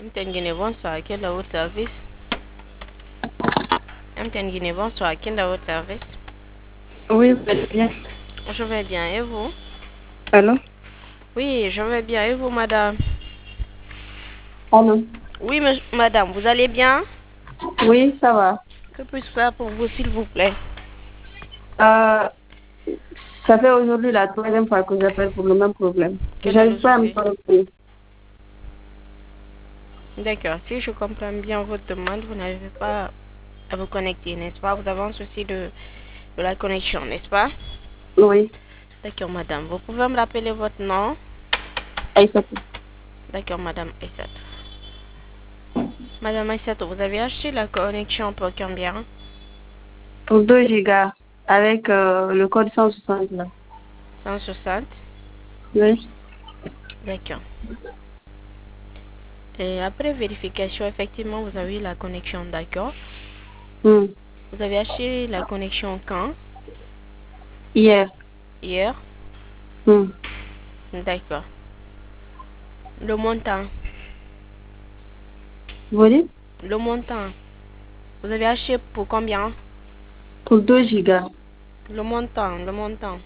Guinée, bonsoir. Quel est votre service? Guinée, bonsoir. Quel est votre service? Oui, vous allez bien. Je vais bien. Et vous? Allô? Oui, je vais bien. Et vous, madame? Allô? Oui, madame, vous allez bien? Oui, ça va. Que puis-je faire pour vous, s'il vous plaît? Euh, Ça fait aujourd'hui la troisième fois que j'appelle pour le même problème. Quel est le J'arrive pas à me souci? connecter. D'accord. Si je comprends bien votre demande, vous n'arrivez pas à vous connecter, n'est-ce pas? Vous avez un souci de la connexion, n'est-ce pas? Oui, D'accord, madame. Vous pouvez me rappeler votre nom? Aïssatou. D'accord, madame Aïssat. Madame Aïssat, vous avez acheté la connexion pour combien? Pour 2 gigas avec le code 160 là. 160. Oui. D'accord. Et après vérification, effectivement, vous avez eu la connexion, d'accord? Hmm. Vous avez acheté la connexion quand? Hier. Hier? Hmm. D'accord. Le montant? Vous dites? Le montant? Vous avez acheté pour combien? Pour 2 gigas. Le montant.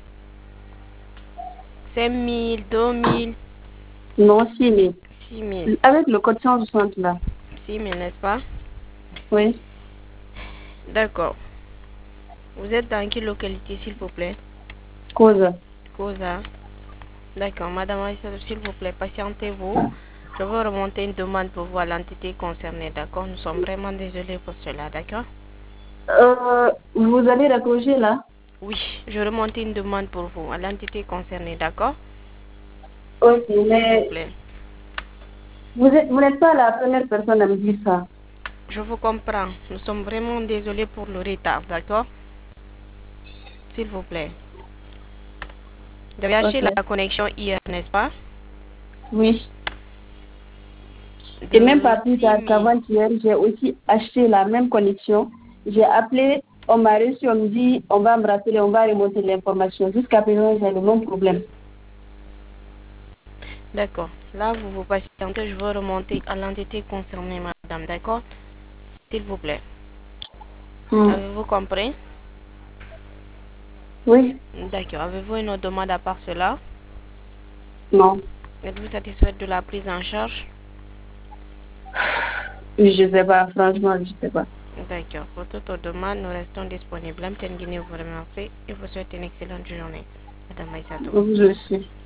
5 000, 2 000, Non, 6 000. 6 000. Avec le code 160 là. 6 000, n'est-ce pas? Oui. D'accord. Vous êtes dans quelle localité, s'il vous plaît? Cause. Cosa. D'accord. Madame Aïssa, s'il vous plaît, patientez-vous. Je vais remonter une demande pour vous à l'entité concernée, d'accord? Nous sommes vraiment désolés pour cela, d'accord? Vous allez raccrocher là? Oui, je remonte une demande pour vous à l'entité concernée, d'accord? Ok, S'il vous mais plaît. vous n'êtes pas la première personne à me dire ça. Je vous comprends. Nous sommes vraiment désolés pour le retard, d'accord? S'il vous plaît. Vous avez acheté Ok. la connexion hier, n'est-ce pas? Oui. Et même De pas plus 6 tard 000. qu'avant-hier, j'ai aussi acheté la même connexion. J'ai appelé, on m'a reçu, on me dit, on va me rappeler, on va remonter l'information. Jusqu'à présent, j'ai le même problème. D'accord. Là, vous vous patientez, je vais remonter à l'entité concernée, madame, d'accord? S'il vous plaît. Hmm. Avez-vous compris? Oui, D'accord. Avez-vous une autre demande à part cela? non, Êtes-vous satisfaite de la prise en charge? je sais pas, franchement, je sais pas. D'accord. Pour toute autre demande, nous restons disponibles. Guinée vous remercie et vous souhaite une excellente journée. Madame Aïssatou. Je suis.